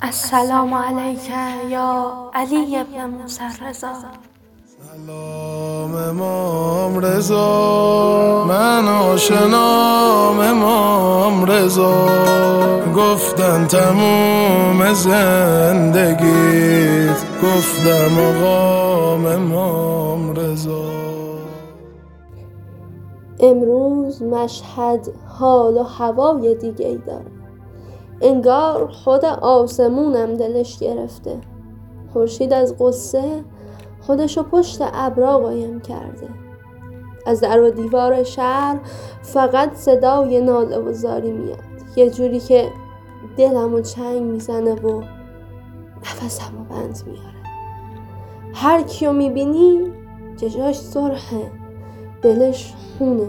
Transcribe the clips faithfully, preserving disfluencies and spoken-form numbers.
السلام علیک یا علی ابن موسی رضا. سلام امام رضا، من آشنام امام رضا. گفتن تموم زندگیت، گفتم آقام امام رضا. امروز مشهد حال و هوای دیگه ای داره. انگار خود آسمونم دلش گرفته. خورشید از غصه خودشو پشت ابرا قایم کرده. از در و دیوار شهر فقط صدای ناله و زاری میاد، یه جوری که دلمو چنگ میزنه و نفسمو بند میاره. هر کیو میبینی چشاش سرخه، دلش خونه.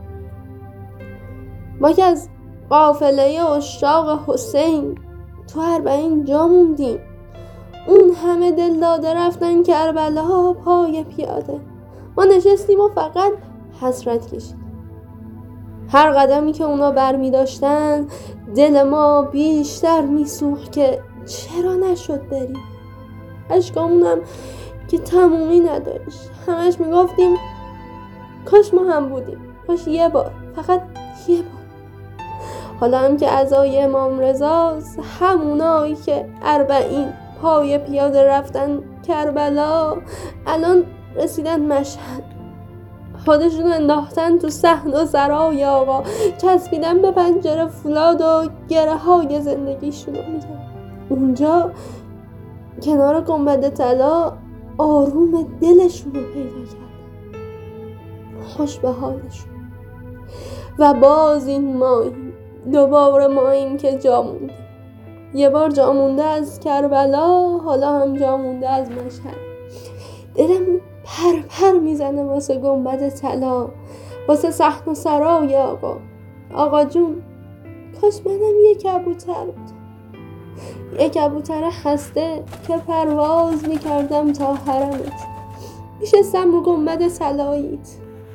ما که از قافله عشاق حسین تو اربعین جا موندیم. اون همه دل داده رفتن کربلا پای پیاده. ما نشستیم و فقط حسرت کشیدیم. هر قدمی که اونا بر می داشتن دل ما بیشتر می سوخت که چرا نشد بریم. اشکامونم که تمومی نداشت. همش می گفتیم کاش ما هم بودیم، کاش یه بار، فقط یه بار. حالا هم که عزای امام رضاست، همونایی که اربعین پای پیاده رفتن کربلا الان رسیدن مشهد. خودشون انداختن تو صحن و سرای آقا، چسبیدن به پنجره فولاد و گره های زندگیشونو میگن. اونجا کنار گنبد طلا آروم دلشونو پیدا کردن، خوش به حالشون. و باز این ماییم، دوباره ماییم که جا موندیم. یه بار جا مونده از کربلا، حالا هم جا مونده از مشهد. دلمون پر پر میزنه واسه گنبد طلا، واسه صحن و سرای آقا. آقا جون کاش منم یه کبوتر بود، یه کبوتر خسته که پرواز میکردم تا حرمت، میشستم رو گنبد طلاییت.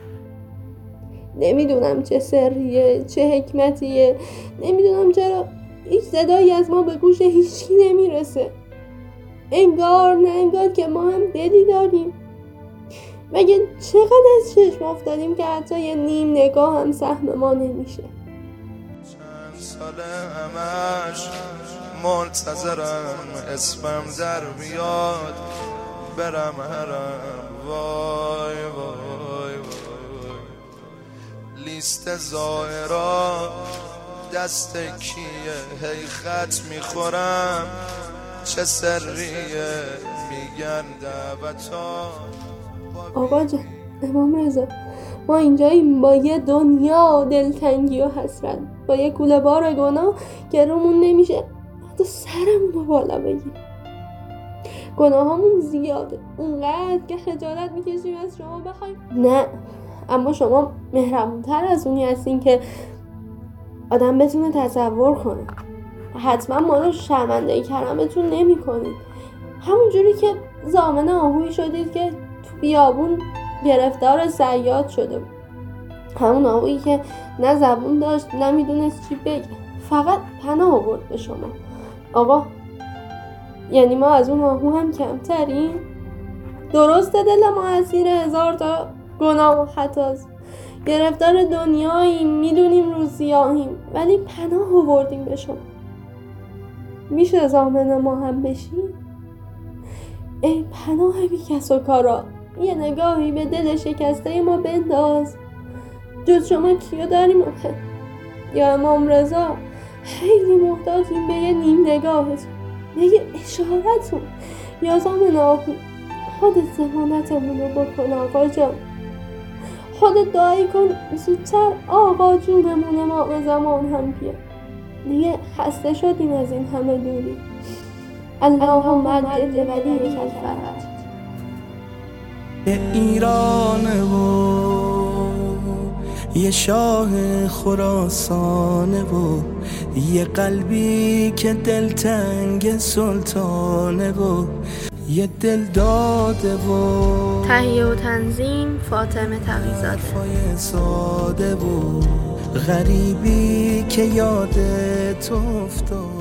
نمیدونم چه سریه، چه حکمتیه، نمیدونم چرا هیچ صدایی از ما به گوش هیچکی نمیرسه. انگار نه انگار که ما هم دلی داریم. مگه چقدر از چشم افتادیم که حتی یه نیم نگاه هم سهم ما نمیشه. چند ساله همش منتظرم اسمم در بیاد، برم حرم. وای وای وای، لیست زائرا دست کیه؟ هی خط میخورم چه سریه؟ میگن دعوتا. آقا جان، امام رضا، ما اینجاییم با یه دنیا دلتنگی و حسرت، با یه کوله بار گناه که رومون نمیشه حتی سرمون رو بالا بگیم. گناهامون زیاده، اونقدر که خجالت میکشیم از شما بخوایم. نه، اما شما مهربونتر از اونی هستین که آدم بتونه تصور کنه. حتما ما رو شرمنده کرمتون نمی کنید. همون جوری که ضامن آهویی شدید که تو بیابون گرفتار صیاد شده بود. همون آهویی که نه زبون داشت نه میدونست چی بگه، فقط پناه آورد به شما. آقا یعنی ما از اون آهو هم کمتریم؟ درسته دل ما اسیر هزار تا گناه و خطاست، گرفتار دنیاییم، میدونیم رو سیاهیم، ولی پناه آوردیم به شما. میشه ضامن ما هم بشیم؟ ای پناه بی کس و کارا، یه نگاهی به دل شکسته ما بنداز. جز شما کیو داریم آخه؟ یا امام رضا خیلی محتاجیم به یه نیم نگاهتون، به یه اشارتون. یا ضامن آهو خودت ضمانتمون رو بکن آقا جان. خودت دعایی کن زودتر آقا جونمون امام زمان هم بیا. دیگه خسته شدیم از این همه دوری. اللهم عجل ولیک الفرج. ایرانه و یه شاه خراسانه و یه قلبی که دلتنگ سلطانه و یه دل داده و تهیه و تنظیم فاطمه تقی‌زاده. ساده و غریبی که یاد تو افتاد.